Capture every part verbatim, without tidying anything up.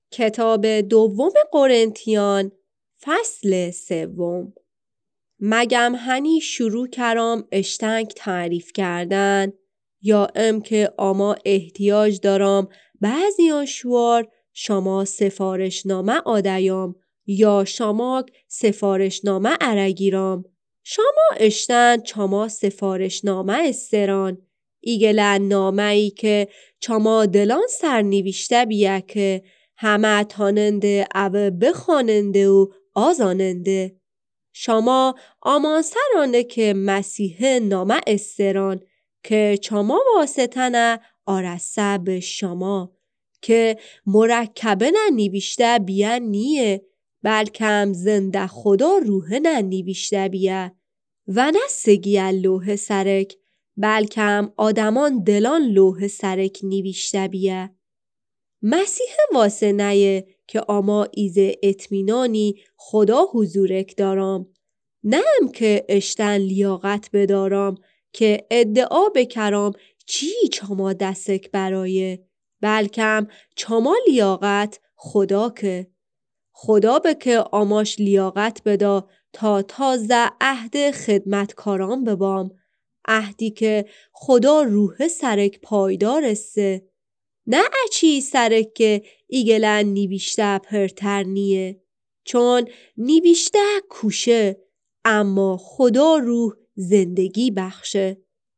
کتاب دوم قرنتیان فصل سوم. مگم هنی شروع کرام اشتنگ تعریف کردن، یا ام که آما احتیاج دارم بعضیان شوار شما سفارشنامه آدیام، یا شما سفارشنامه ارگیرام. شما اشتن چما سفارشنامه استران، ایگلن نامه ای که چما دلان سر نوشته بیه که همه تاننده او بخواننده و آزاننده. شما آمان سرانه که مسیح نامه استران، که چما واسطنه آرسته به شما، که مرکبه ننوشته بیه نیه، بلکم زنده خدا روح ننوشته بیه، و نه سگیه لوح سرک، بلکم آدمان دلان لوح سرک نوشته بیه. مسیح واسه نیه که آما ایزه اطمینانی خدا حضورک دارم، نه ام که اشتن لیاقت بدارم که ادعا بکرام چی چما دستک برایه، بلکم چما لیاقت خدا که. خدا به که آماش لیاقت بدا تا تازه عهد خدمتکاران ببام، عهدی که خدا روح سرک پایدار استه، نه اچی سرک که ایگلن نیوشته پرتر نیه، چون نیوشته کوشه اما خدا روح زندگی بخشه.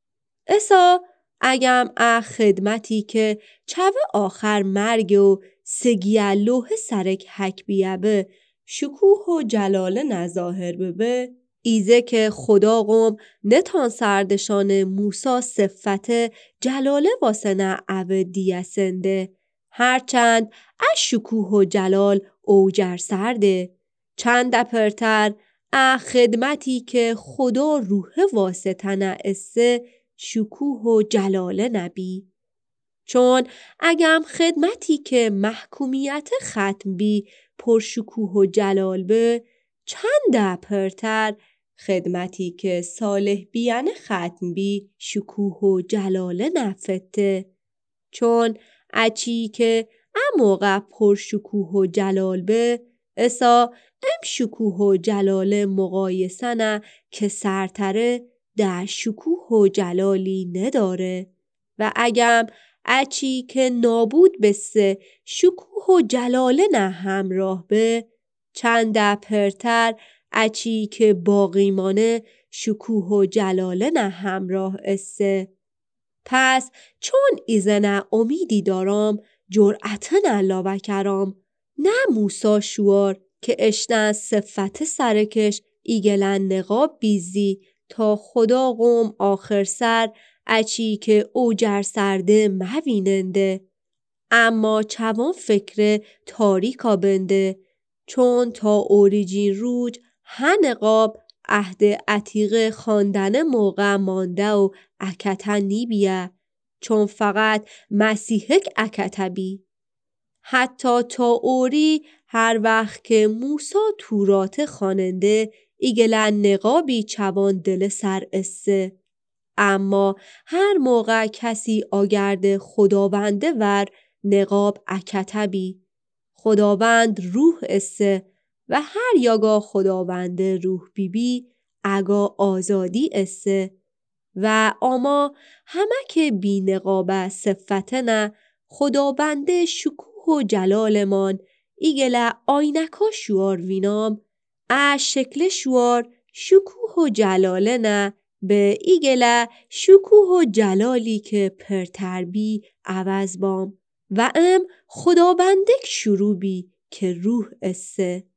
اسا اگم اه خدمتی که چوه آخر مرگ و سگیه لوح سرک حک بیابه شکوه و جلاله نظاهر ببه، ایزه که خدا قوم نتان سردشان موسا صفت جلاله واسه نه او دیسنده، هرچند از شکوه و جلال اوجر سرده، چند پرتر اه خدمتی که خدا روح واسطه نه اسه شکوه و جلاله نبی. چون اگم خدمتی که محکومیت ختم بی پر شکوه و جلال به، چند پرتر خدمتی که صالح بیان ختم بی شکوه و جلاله نفته. چون اچی که اموقع پر شکوه و جلال به، اسا ام شکوه و جلال مقایسه نه که سرتره در شکوه و جلالی نداره، و اگم اچی که نابود بسه شکوه و جلاله نه همراه به، چند پرتر اچی که باقی مانه شکوه و جلاله نه همراه اسه. پس چون ایزنه امیدی دارم جرأت نه لابه کرام، نه موسا شوار که اشتن صفت سرکش ایگلن نقاب بیزی تا خدا قوم آخر سر اچی که اوجر سرده مویننده، اما چوان فکر تاریکا بنده، چون تا اوریجین روج هنقاب عهد عتیق خواندن موقع مانده و اکته نی بیه، چون فقط مسیحک اکته بی. حتی تا اوری هر وقت که موسا تورات خواننده ایگلن نقابی چوان دل سر اسه، اما هر موقع کسی آگرد خداونده ور نقاب اکته بی. خداوند روح اسه و هر یاگا خداوند روح بی بی اگا آزادی اسه، و اما همه که بی نقاب صفته نه خداوند شکوه و جلالمان ایگله آینکا شوار وینام، اش شکل شوار شکوه و جلاله نه به ایگله شکوه و جلالی که پرتر بی عوض بام، و ام خداوندک شروع بی که روح اسه.